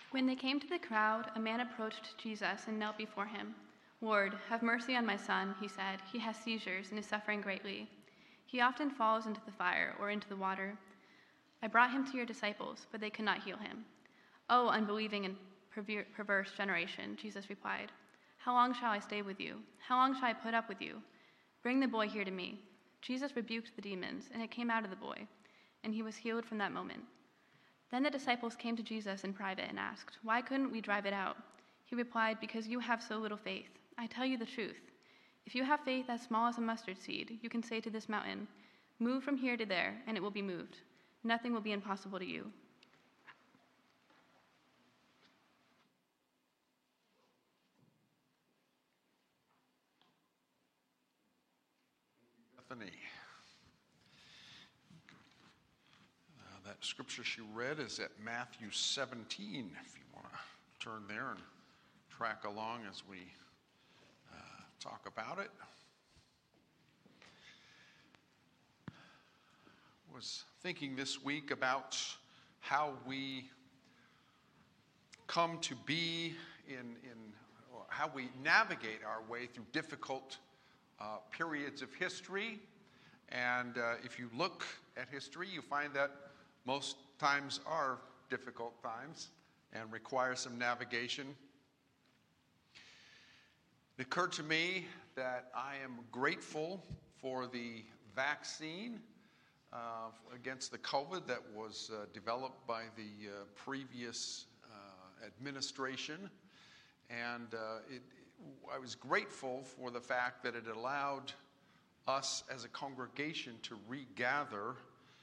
When they came to the crowd, a man approached Jesus and knelt before him. "Lord, have mercy on my son," he said. "He has seizures and is suffering greatly. He often falls into the fire or into the water. I brought him to your disciples, but they could not heal him." "Oh, unbelieving and perverse generation," Jesus replied. "How long shall I stay with you? How long shall I put up with you? Bring the boy here to me." Jesus rebuked the demons, and it came out of the boy, and he was healed from that moment. Then the disciples came to Jesus in private and asked, "Why couldn't we drive it out?" He replied, "Because you have so little faith. I tell you the truth. If you have faith as small as a mustard seed, you can say to this mountain, 'Move from here to there,' and it will be moved. Nothing will be impossible to you." Bethany. That scripture she read is at Matthew 17, if you want to turn there and track along as we talk about it. I was thinking this week about how we come to be or how we navigate our way through difficult periods of history. And if you look at history, you find that most times are difficult times and require some navigation. It occurred to me that I am grateful for the vaccine against the COVID that was developed by the previous administration. And I was grateful for the fact that it allowed us as a congregation to regather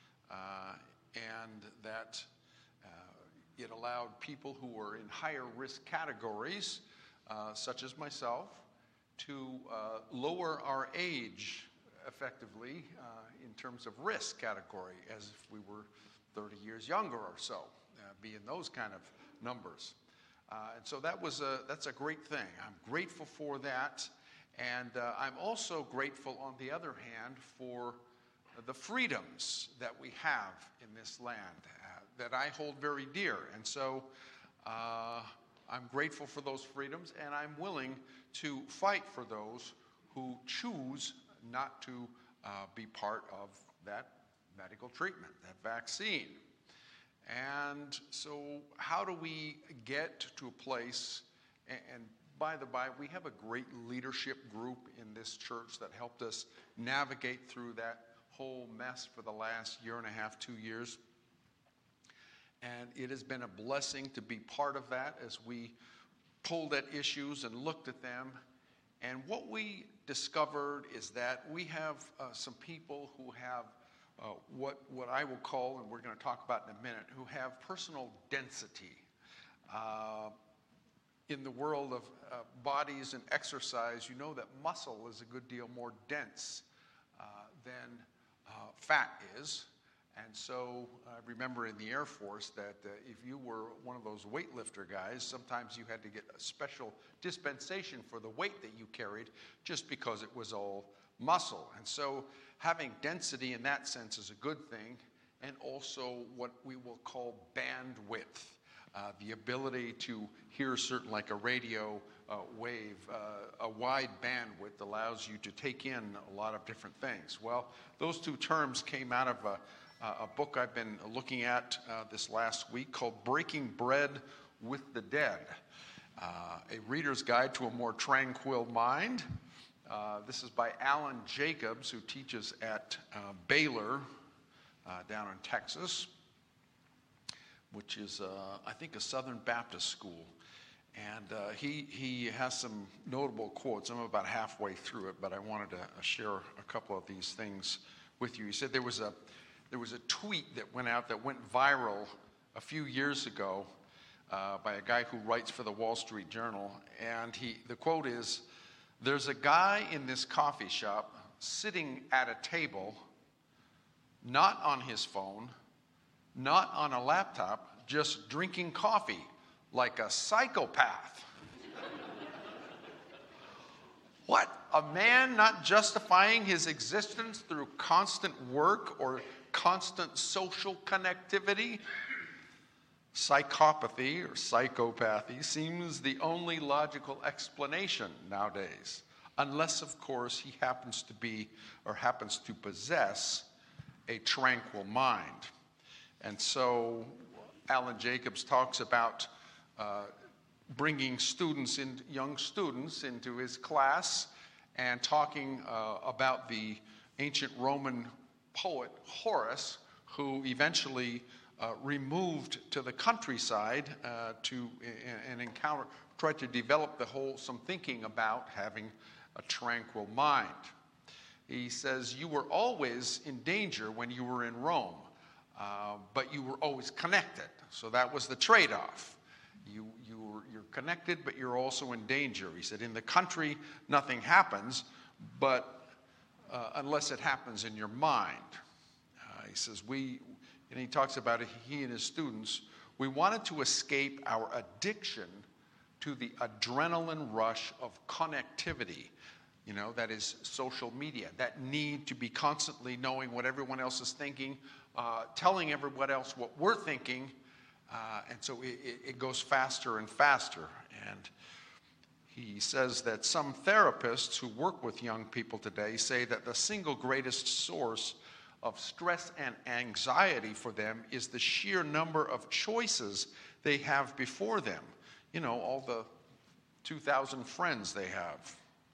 and that it allowed people who were in higher risk categories, such as myself, to lower our age effectively in terms of risk category, as if we were 30 years younger or so, be in those kind of numbers. And so that's a great thing. I'm grateful for that. And I'm also grateful, on the other hand, for the freedoms that we have in this land that I hold very dear. And so I'm grateful for those freedoms, and I'm willing to fight for those who choose not to be part of that medical treatment, that vaccine. And so how do we get to a place, and by the by, we have a great leadership group in this church that helped us navigate through that whole mess for the last year and a half, 2 years. And it has been a blessing to be part of that as we pulled at issues and looked at them. And what we discovered is that we have some people who have what I will call, and we're going to talk about in a minute, who have personal density. In the world of bodies and exercise, you know that muscle is a good deal more dense than fat is. And so I remember in the Air Force that if you were one of those weightlifter guys, sometimes you had to get a special dispensation for the weight that you carried just because it was all muscle. And so having density in that sense is a good thing, and also what we will call bandwidth. The ability to hear certain, like a radio wave, a wide bandwidth allows you to take in a lot of different things. Well, those two terms came out of a book I've been looking at this last week called Breaking Bread with the Dead, a reader's guide to a more tranquil mind. This is by Alan Jacobs, who teaches at Baylor down in Texas, which is, I think, a Southern Baptist school. And he has some notable quotes. I'm about halfway through it, but I wanted to share a couple of these things with you. He said there was a tweet that went out that went viral a few years ago by a guy who writes for the Wall Street Journal. And the quote is, "There's a guy in this coffee shop sitting at a table, not on his phone, not on a laptop, just drinking coffee like a psychopath." What? A man not justifying his existence through constant work or constant social connectivity? Psychopathy or psychopathy seems the only logical explanation nowadays, unless, of course, he happens to be or happens to possess a tranquil mind. And so Alan Jacobs talks about bringing young students into his class and talking about the ancient Roman poet Horace, who eventually removed to the countryside tried to develop some thinking about having a tranquil mind. He says, you were always in danger when you were in Rome, but you were always connected. So that was the trade-off. You're connected, but you're also in danger. He said, in the country, nothing happens, but unless it happens in your mind. He says, and he talks about it, he and his students, we wanted to escape our addiction to the adrenaline rush of connectivity. That is social media, that need to be constantly knowing what everyone else is thinking, telling everyone else what we're thinking, and so it goes faster and faster. And he says that some therapists who work with young people today say that the single greatest source of stress and anxiety for them is the sheer number of choices they have before them. All the 2,000 friends they have.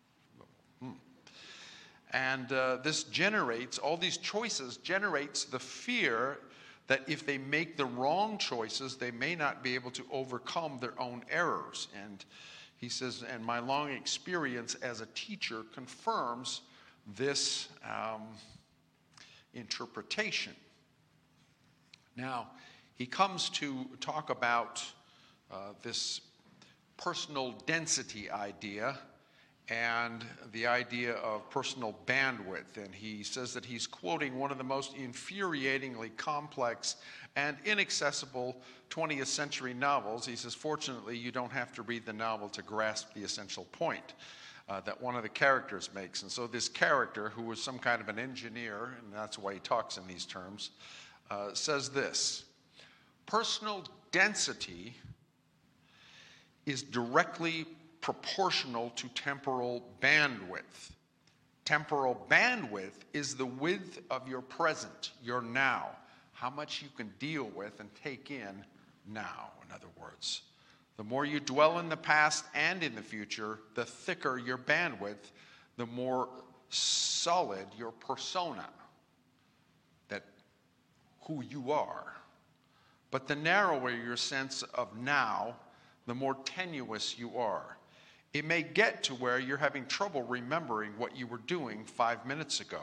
And all these choices generates the fear that if they make the wrong choices, they may not be able to overcome their own errors. And he says, and my long experience as a teacher confirms this interpretation. Now, he comes to talk about this personal density idea and the idea of personal bandwidth. And he says that he's quoting one of the most infuriatingly complex and inaccessible 20th century novels. He says, fortunately, you don't have to read the novel to grasp the essential point that one of the characters makes. And so this character, who was some kind of an engineer, and that's why he talks in these terms, says this: personal density is directly proportional to temporal bandwidth. Temporal bandwidth is the width of your present, your now, how much you can deal with and take in now, in other words. The more you dwell in the past and in the future, the thicker your bandwidth, the more solid your persona, that who you are. But the narrower your sense of now, the more tenuous you are. It may get to where you're having trouble remembering what you were doing 5 minutes ago.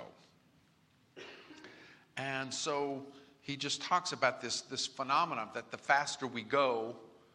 And so he just talks about this phenomenon that the faster we go,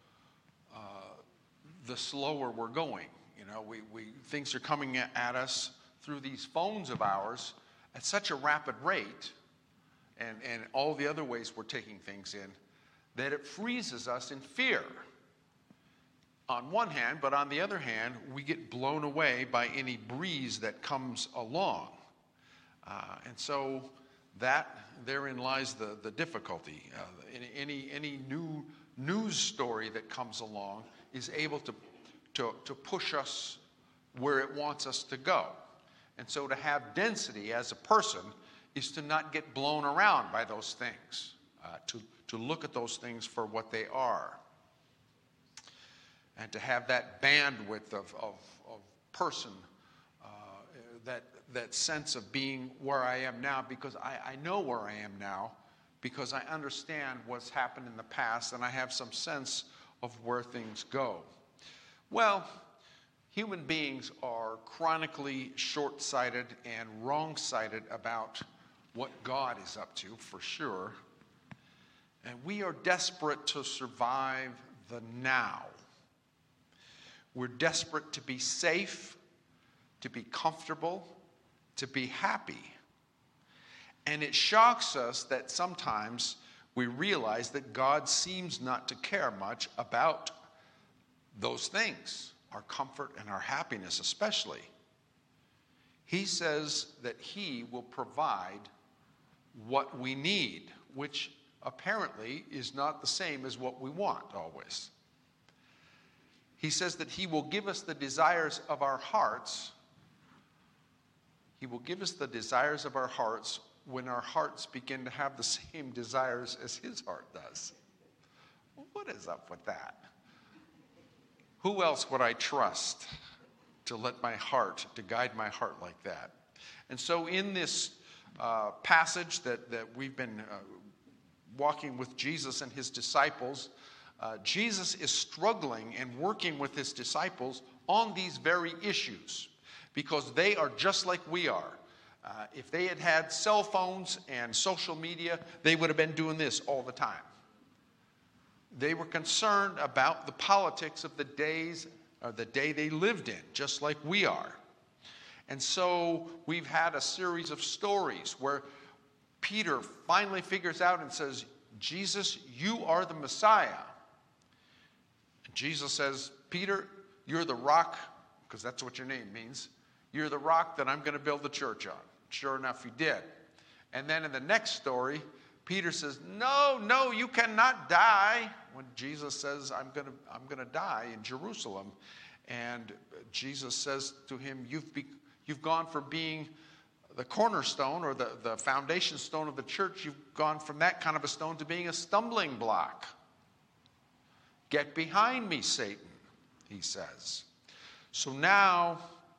the slower we're going. Things are coming at us through these phones of ours at such a rapid rate, and all the other ways we're taking things in, that it freezes us in fear. On one hand, but on the other hand, we get blown away by any breeze that comes along. And so therein lies the difficulty. Any new news story that comes along is able to push us where it wants us to go. And so to have density as a person is to not get blown around by those things, to look at those things for what they are. And to have that bandwidth of person, that sense of being where I am now, because I know where I am now, because I understand what's happened in the past, and I have some sense of where things go. Well, human beings are chronically short-sighted and wrong-sighted about what God is up to, for sure. And we are desperate to survive the now. We're desperate to be safe, to be comfortable, to be happy. And it shocks us that sometimes we realize that God seems not to care much about those things, our comfort and our happiness especially. He says that he will provide what we need, which apparently is not the same as what we want always. He says that he will give us the desires of our hearts. He will give us the desires of our hearts when our hearts begin to have the same desires as his heart does. What is up with that? Who else would I trust to let my heart, to guide my heart like that? And so in this passage that we've been walking with Jesus and his disciples, Jesus is struggling and working with his disciples on these very issues because they are just like we are. If they had had cell phones and social media, they would have been doing this all the time. They were concerned about the politics of the days, or the day they lived in, just like we are. And so we've had a series of stories where Peter finally figures out and says, Jesus, you are the Messiah. And Jesus says, Peter, you're the rock, because that's what your name means. You're the rock that I'm going to build the church on. Sure enough, he did. And then in the next story, Peter says, no, you cannot die. When Jesus says, I'm going to die in Jerusalem. And Jesus says to him, you've gone from being the cornerstone or the foundation stone of the church, you've gone from that kind of a stone to being a stumbling block. Get behind me, Satan, he says. So now,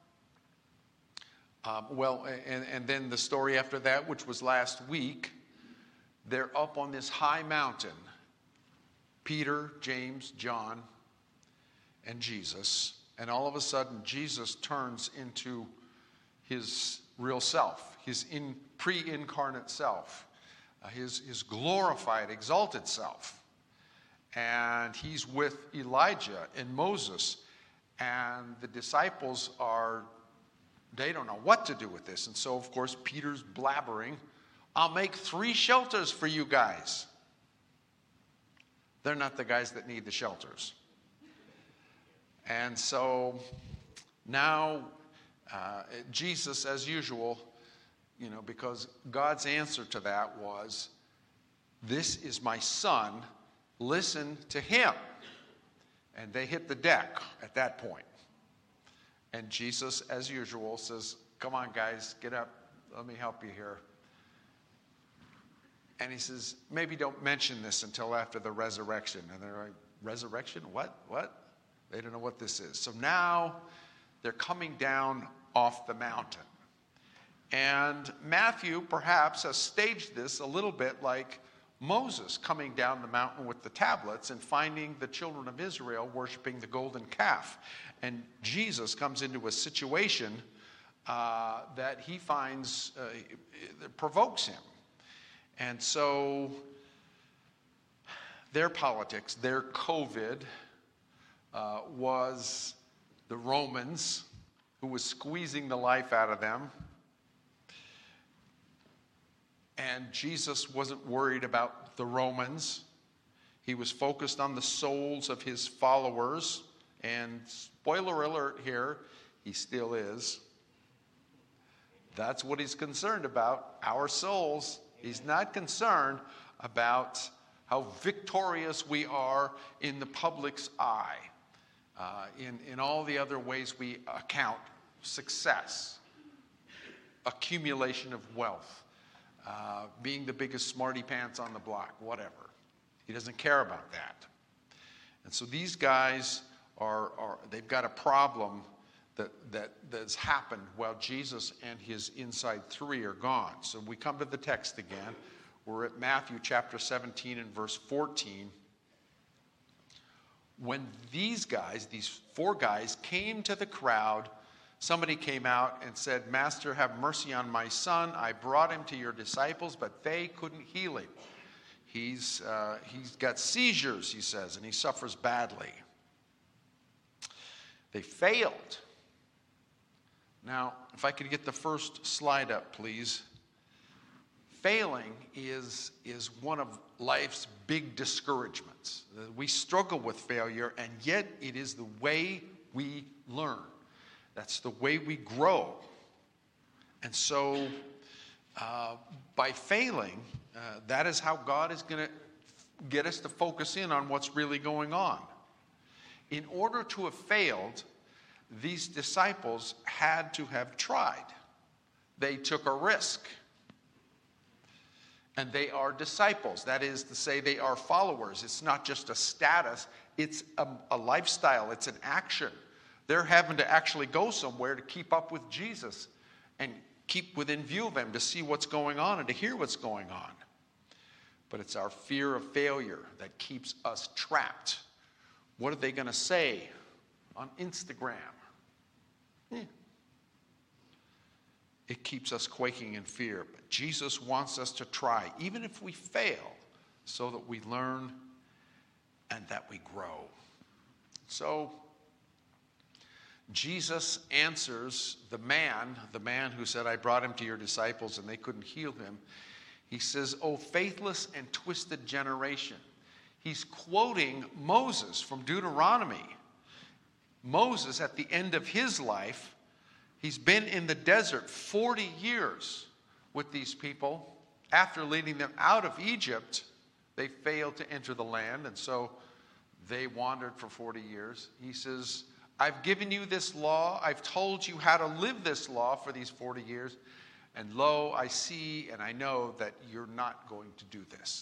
and then the story after that, which was last week, they're up on this high mountain. Peter, James, John, and Jesus. And all of a sudden, Jesus turns into his real self, his pre-incarnate self, his glorified, exalted self. And he's with Elijah and Moses. And the disciples they don't know what to do with this. And so, of course, Peter's blabbering, I'll make 3 shelters for you guys. They're not the guys that need the shelters. And so now Jesus, as usual, because God's answer to that was, this is my son, listen to him. And they hit the deck at that point. And Jesus, as usual, says, come on, guys, get up. Let me help you here. And he says, maybe don't mention this until after the resurrection. And they're like, resurrection? What? They don't know what this is. So now they're coming down off the mountain. And Matthew perhaps has staged this a little bit like Moses coming down the mountain with the tablets and finding the children of Israel worshiping the golden calf. And Jesus comes into a situation that he finds that provokes him. And so their politics, their COVID was the Romans, who was squeezing the life out of them. And Jesus wasn't worried about the Romans. He was focused on the souls of his followers. And spoiler alert here, he still is. That's what he's concerned about, our souls. He's not concerned about how victorious we are in the public's eye, in all the other ways we account success, accumulation of wealth, being the biggest smarty pants on the block, whatever. He doesn't care about that. And so these guys they've got a problem that's happened while Jesus and his inside 3 are gone. So we come to the text again. We're at Matthew chapter 17 and verse 14. When these 4 guys came to the crowd, somebody came out and said, Master, have mercy on my son. I brought him to your disciples, but they couldn't heal him. He's got seizures, he says, and he suffers badly. They failed. Now, if I could get the first slide up, please. Failing is one of life's big discouragements. We struggle with failure, and yet it is the way we learn. That's the way we grow. And so by failing, that is how God is going to get us to focus in on what's really going on. In order to have failed, these disciples had to have tried. They took a risk. And they are disciples. That is to say, they are followers. It's not just a status, it's a lifestyle, it's an action. They're having to actually go somewhere to keep up with Jesus and keep within view of him, to see what's going on and to hear what's going on. But it's our fear of failure that keeps us trapped. What are they going to say on Instagram? It keeps us quaking in fear. But Jesus wants us to try, even if we fail, so that we learn and that we grow. So Jesus answers the man who said, I brought him to your disciples and they couldn't heal him. He says, "O faithless and twisted generation." He's quoting Moses from Deuteronomy. Moses, at the end of his life, he's been in the desert 40 years with these people. After leading them out of Egypt, they failed to enter the land, and so they wandered for 40 years. He says, I've given you this law. I've told you how to live this law for these 40 years. And lo, I see and I know that you're not going to do this.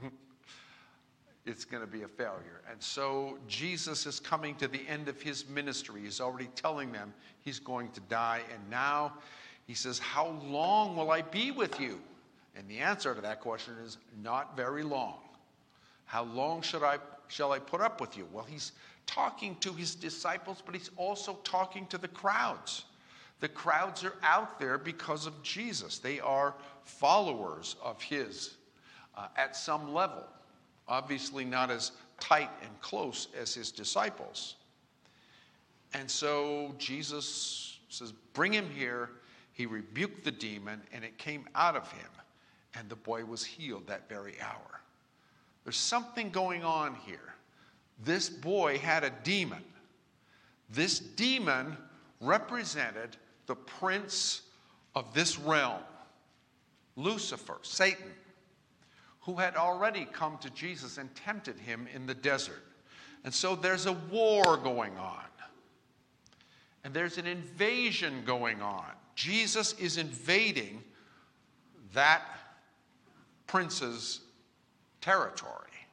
It's going to be a failure. And so Jesus is coming to the end of his ministry. He's already telling them he's going to die. And now he says, how long will I be with you? And the answer to that question is not very long. How long shall I put up with you? Well, he's talking to his disciples, but he's also talking to the crowds. The crowds are out there because of Jesus. They are followers of his at some level. Obviously not as tight and close as his disciples. And so Jesus says, bring him here. He rebuked the demon, and it came out of him. And the boy was healed that very hour. There's something going on here. This boy had a demon. This demon represented the prince of this realm, Lucifer, Satan, who had already come to Jesus and tempted him in the desert. And so there's a war going on. And there's an invasion going on. Jesus is invading that prince's territory.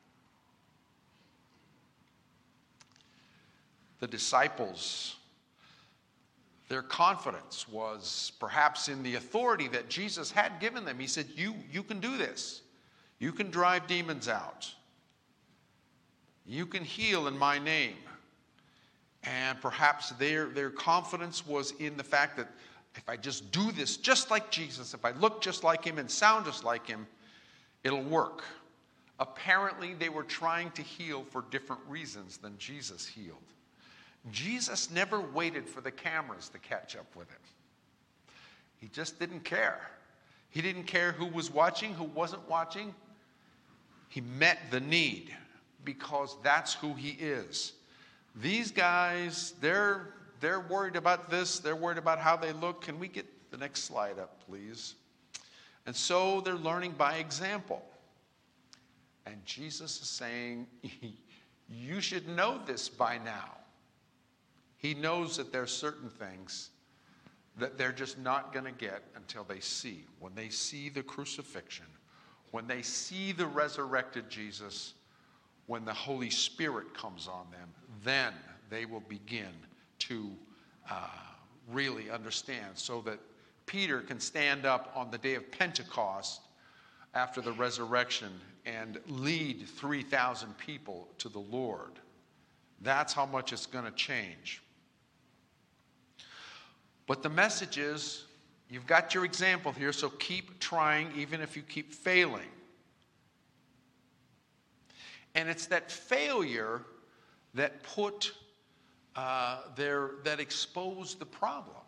The disciples, their confidence was perhaps in the authority that Jesus had given them. He said, you can do this. You can drive demons out. You can heal in my name. And perhaps their confidence was in the fact that if I just do this just like Jesus, if I look just like him and sound just like him, it'll work. Apparently, they were trying to heal for different reasons than Jesus healed. Jesus never waited for the cameras to catch up with him. He just didn't care. He didn't care who was watching, who wasn't watching. He met the need because that's who he is. These guys, they're worried about this. They're worried about how they look. Can we get the next slide up, please? And so they're learning by example. And Jesus is saying, you should know this by now. He knows that there are certain things that they're just not going to get until they see. When they see the crucifixion, when they see the resurrected Jesus, when the Holy Spirit comes on them, then they will begin to really understand, so that Peter can stand up on the day of Pentecost after the resurrection and lead 3,000 people to the Lord. That's how much it's going to change. But the message is, you've got your example here, so keep trying even if you keep failing. And it's that failure that that exposed the problem.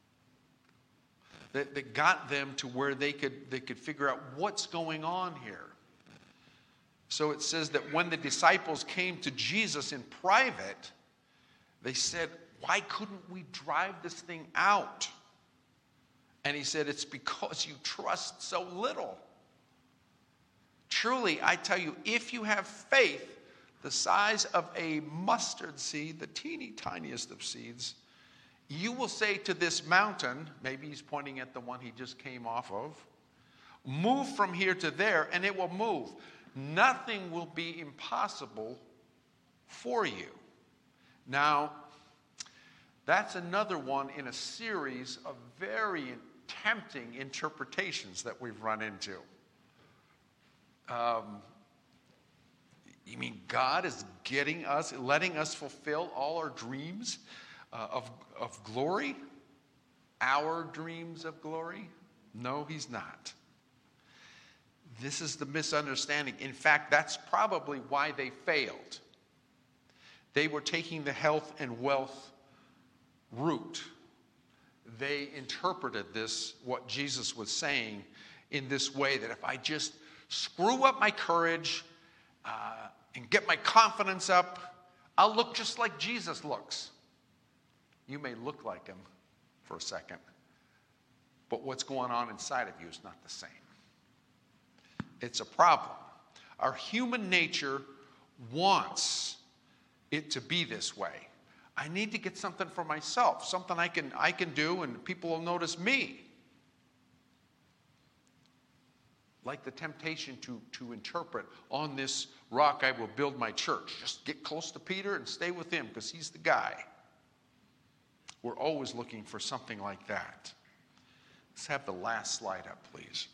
That got them to where they could figure out what's going on here. So it says that when the disciples came to Jesus in private, they said, why couldn't we drive this thing out? And he said, it's because you trust so little. Truly, I tell you, if you have faith the size of a mustard seed, the teeny tiniest of seeds, you will say to this mountain, maybe he's pointing at the one he just came off of, move from here to there, and it will move. Nothing will be impossible for you. Now, that's another one in a series of very tempting interpretations that we've run into. You mean God is getting us, letting us fulfill all our dreams of glory? Our dreams of glory? No, he's not. This is the misunderstanding. In fact, that's probably why they failed. They were taking the health and wealth route. They interpreted this, what Jesus was saying, in this way, that if I just screw up my courage and get my confidence up, I'll look just like Jesus looks. You may look like him for a second, but what's going on inside of you is not the same. It's a problem. Our human nature wants it to be this way. I need to get something for myself, something I can do, and people will notice me. Like the temptation to interpret, on this rock I will build my church. Just get close to Peter and stay with him because he's the guy. We're always looking for something like that. Let's have the last slide up, please.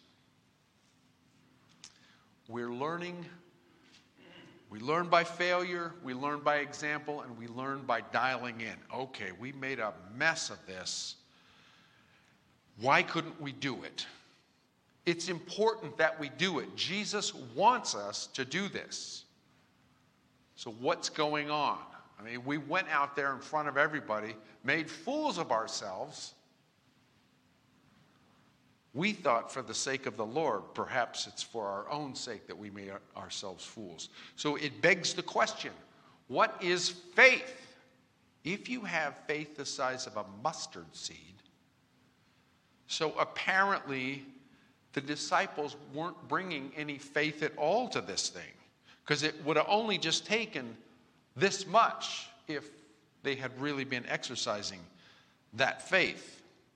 We're learning. We learn by failure, we learn by example, and we learn by dialing in. Okay, we made a mess of this. Why couldn't we do it? It's important that we do it. Jesus wants us to do this. So what's going on? I mean, we went out there in front of everybody, made fools of ourselves. We thought for the sake of the Lord, perhaps it's for our own sake that we made ourselves fools. So it begs the question, what is faith? If you have faith the size of a mustard seed, so apparently the disciples weren't bringing any faith at all to this thing, because it would have only just taken this much if they had really been exercising that faith.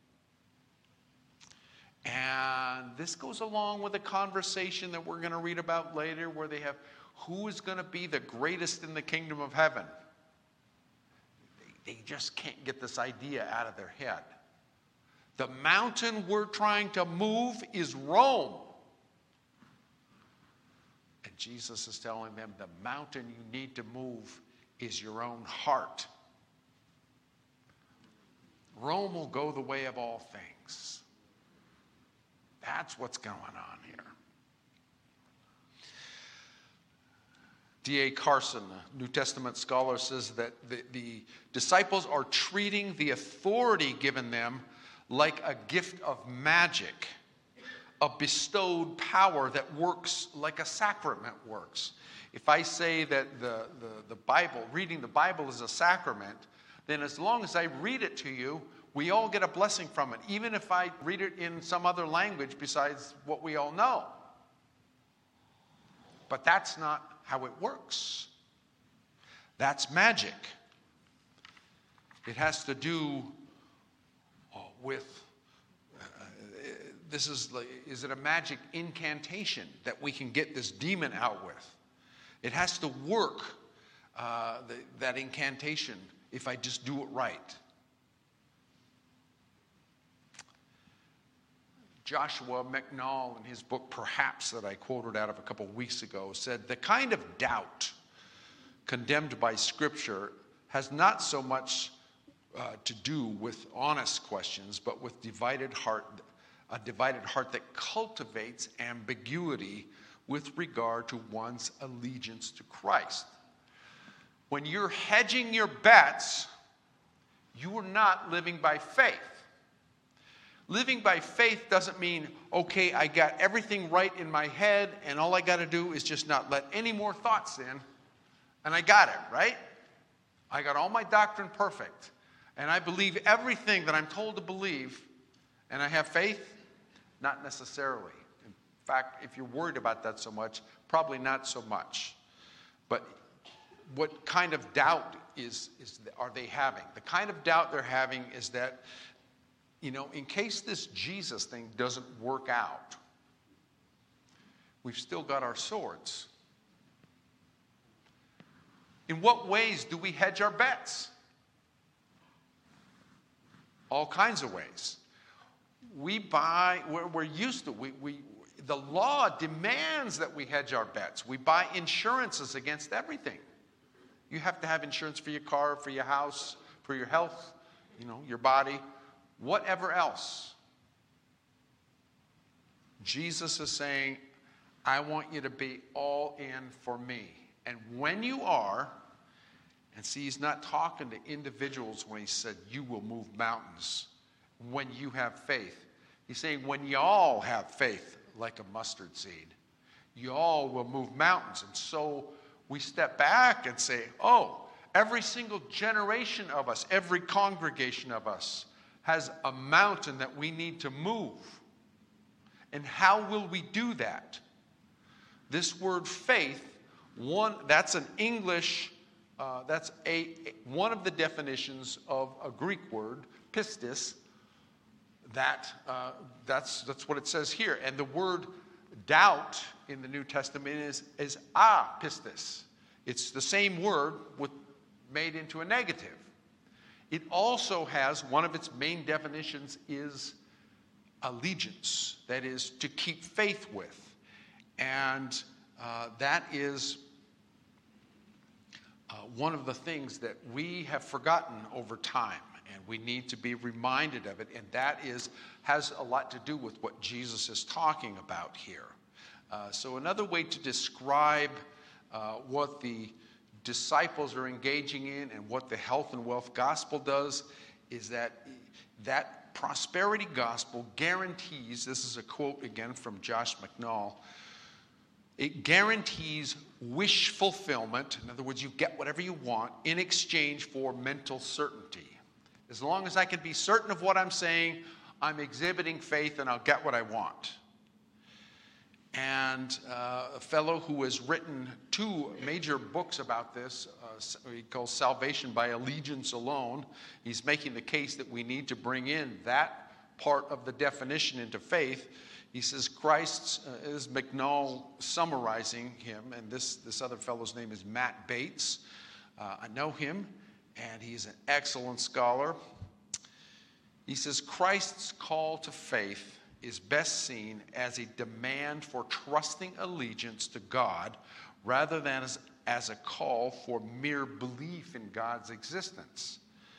And this goes along with a conversation that we're going to read about later, where they have, who is going to be the greatest in the kingdom of heaven? They just can't get this idea out of their head. The mountain we're trying to move is Rome. And Jesus is telling them the mountain you need to move is your own heart. Rome will go the way of all things. That's what's going on here. D.A. Carson, a New Testament scholar, says that the disciples are treating the authority given them like a gift of magic, a bestowed power that works like a sacrament works. If I say that the Bible, reading the Bible is a sacrament, then as long as I read it to you, we all get a blessing from it, even if I read it in some other language besides what we all know. But that's not how it works. That's magic. It has to do with, is it a magic incantation that we can get this demon out with? It has to work, that incantation, if I just do it right. Joshua McNall, in his book Perhaps, that I quoted out of a couple weeks ago, said the kind of doubt condemned by Scripture has not so much to do with honest questions, but with a divided heart that cultivates ambiguity with regard to one's allegiance to Christ. When you're hedging your bets, you are not living by faith. Living by faith doesn't mean, okay, I got everything right in my head, and all I got to do is just not let any more thoughts in, and I got it, right? I got all my doctrine perfect, and I believe everything that I'm told to believe, and I have faith? Not necessarily. In fact, if you're worried about that so much, probably not so much. But what kind of doubt are they having? The kind of doubt they're having is that, in case this Jesus thing doesn't work out, we've still got our swords. In what ways do we hedge our bets? All kinds of ways. We're used to, the law demands that we hedge our bets. We buy insurances against everything. You have to have insurance for your car, for your house, for your health, your body, whatever else. Jesus is saying, I want you to be all in for me. And when you are, and see, he's not talking to individuals when he said, you will move mountains when you have faith. He's saying, when y'all have faith like a mustard seed, y'all will move mountains. And so we step back and say, every single generation of us, every congregation of us has a mountain that we need to move. And how will we do that? This word faith, that's an English, that's one of the definitions of a Greek word, pistis. That's what it says here. And the word doubt in the New Testament is apistis. It's the same word made into a negative. It also has, one of its main definitions is allegiance, that is, to keep faith with. And that is one of the things that we have forgotten over time, and we need to be reminded of it, and that has a lot to do with what Jesus is talking about here. So another way to describe what the disciples are engaging in and what the health and wealth gospel does is that prosperity gospel guarantees, this is a quote again from Josh McNall, it guarantees wish fulfillment. In other words, you get whatever you want in exchange for mental certainty. As long as I can be certain of what I'm saying, I'm exhibiting faith and I'll get what I want. And a fellow who has written 2 major books about this, he calls Salvation by Allegiance Alone. He's making the case that we need to bring in that part of the definition into faith. He says Christ's, is McNall summarizing him, and this other fellow's name is Matt Bates. I know him, and he's an excellent scholar. He says Christ's call to faith is best seen as a demand for trusting allegiance to God rather than as a call for mere belief in God's existence.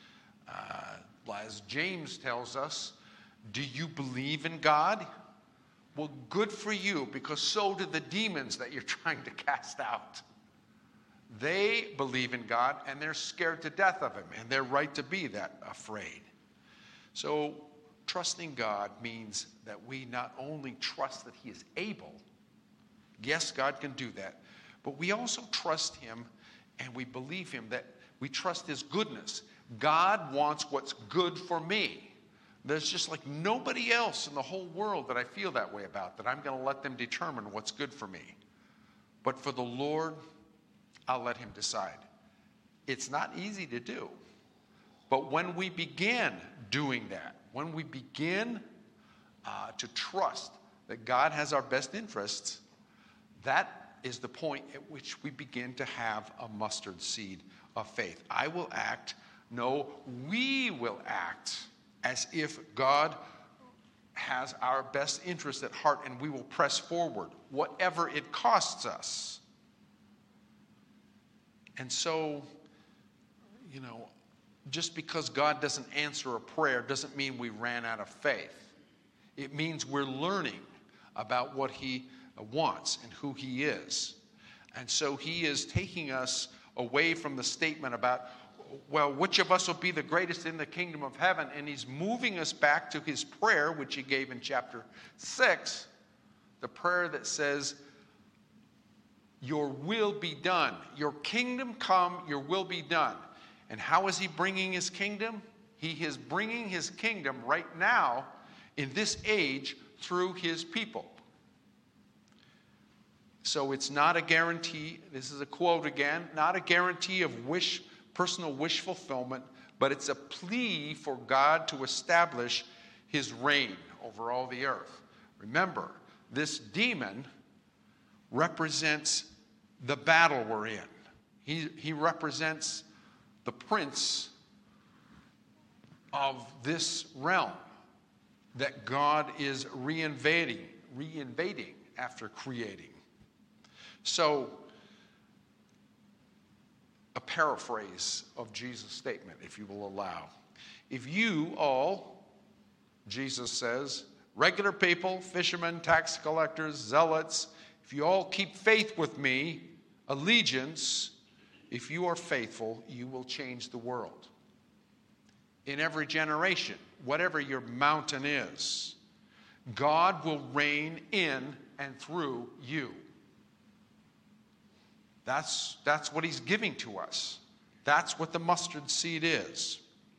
As James tells us, do you believe in God? Well, good for you, because so do the demons that you're trying to cast out. They believe in God, and they're scared to death of him, and they're right to be that afraid. So trusting God means that we not only trust that he is able, yes, God can do that, but we also trust him and we believe him, that we trust his goodness. God wants what's good for me. There's just like nobody else in the whole world that I feel that way about, that I'm going to let them determine what's good for me. But for the Lord, I'll let him decide. It's not easy to do. But when we begin doing that, when we begin to trust that God has our best interests, that is the point at which we begin to have a mustard seed of faith. I will act, no, we will act as if God has our best interest at heart, and we will press forward, whatever it costs us. And so, just because God doesn't answer a prayer doesn't mean we ran out of faith. It means we're learning about what he wants and who he is. And so he is taking us away from the statement about, well, which of us will be the greatest in the kingdom of heaven? And he's moving us back to his prayer, which he gave in chapter 6, the prayer that says, your will be done. Your kingdom come, your will be done. And how is he bringing his kingdom? He is bringing his kingdom right now in this age through his people. So it's not a guarantee, this is a quote again, not a guarantee of personal wish fulfillment, but it's a plea for God to establish his reign over all the earth. Remember, this demon represents the battle we're in. He represents the prince of this realm that God is reinvading after creating. So, a paraphrase of Jesus' statement, if you will allow. If you all, Jesus says, regular people, fishermen, tax collectors, zealots, if you all keep faith with me, allegiance, if you are faithful, you will change the world. In every generation, whatever your mountain is, God will reign in and through you. That's what he's giving to us. That's what the mustard seed is.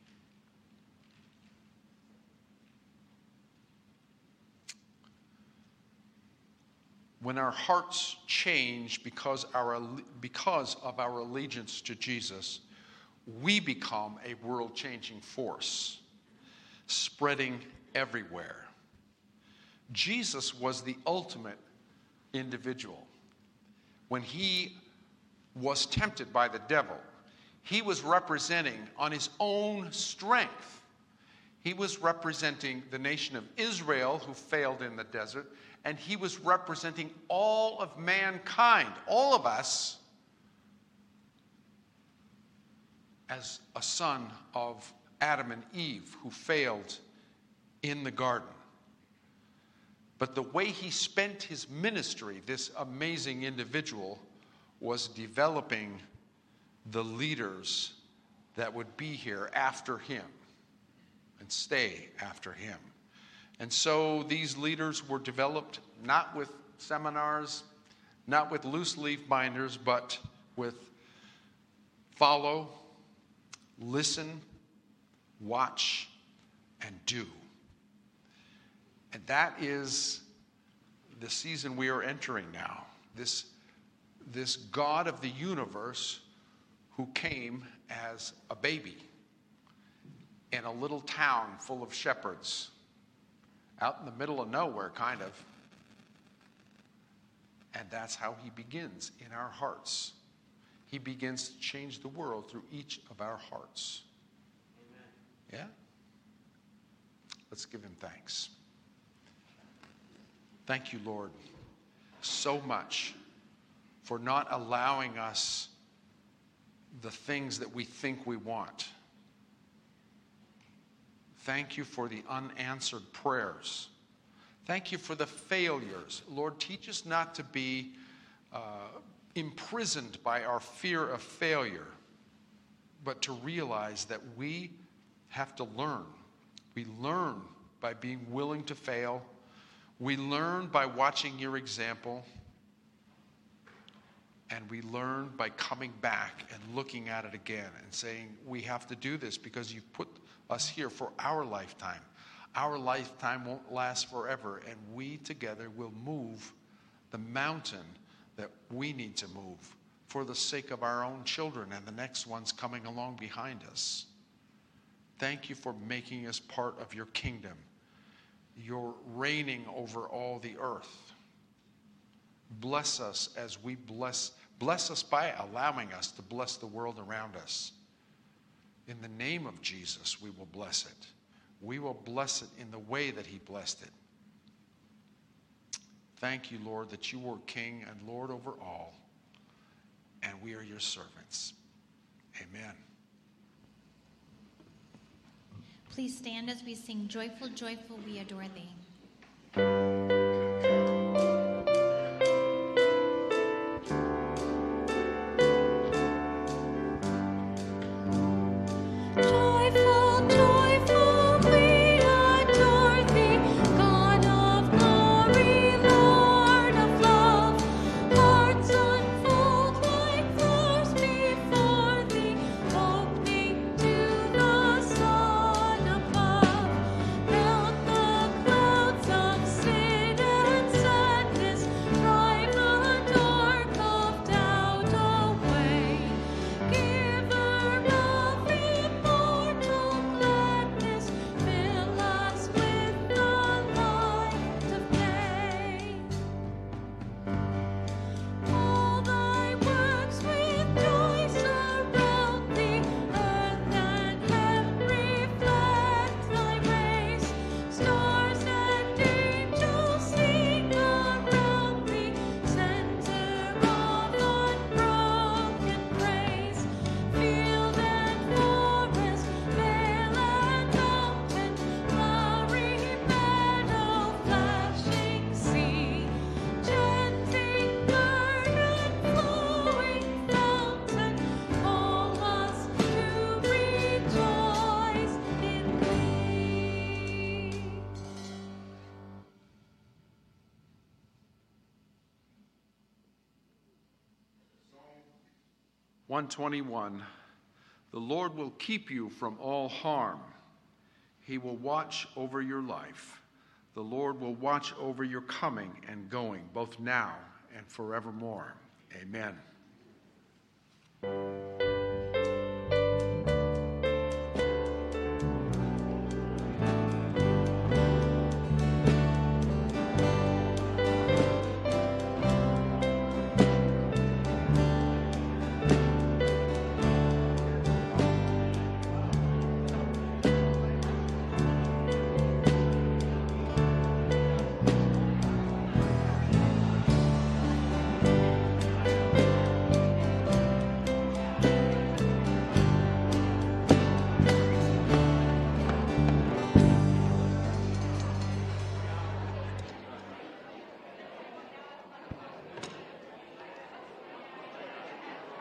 When our hearts change because of our allegiance to Jesus, we become a world-changing force, spreading everywhere. Jesus was the ultimate individual. When he was tempted by the devil, he was representing on his own strength. He was representing the nation of Israel who failed in the desert, and he was representing all of mankind, all of us, as a son of Adam and Eve who failed in the garden. But the way he spent his ministry, this amazing individual, was developing the leaders that would be here after him and stay after him. And so these leaders were developed not with seminars, not with loose leaf binders, but with follow, listen, watch, and do. And that is the season we are entering now. This God of the universe who came as a baby in a little town full of shepherds, out in the middle of nowhere, kind of. And that's how he begins in our hearts. He begins to change the world through each of our hearts. Amen. Yeah? Let's give him thanks. Thank you, Lord, so much for not allowing us the things that we think we want. Thank you for the unanswered prayers. Thank you for the failures. Lord, teach us not to be imprisoned by our fear of failure, but to realize that we have to learn. We learn by being willing to fail. We learn by watching your example. And we learn by coming back and looking at it again and saying, we have to do this because you've put us here for our lifetime. Our lifetime won't last forever, and we together will move the mountain that we need to move for the sake of our own children and the next ones coming along behind us. Thank you for making us part of your kingdom. You're reigning over all the earth. Bless us as we bless us by allowing us to bless the world around us. In the name of Jesus, we will bless it. We will bless it in the way that he blessed it. Thank you, Lord, that you are King and Lord over all, and we are your servants. Amen. Please stand as we sing Joyful, Joyful, We Adore Thee. Sin 121, the Lord will keep you from all harm. He will watch over your life. The Lord will watch over your coming and going, both now and forevermore. Amen.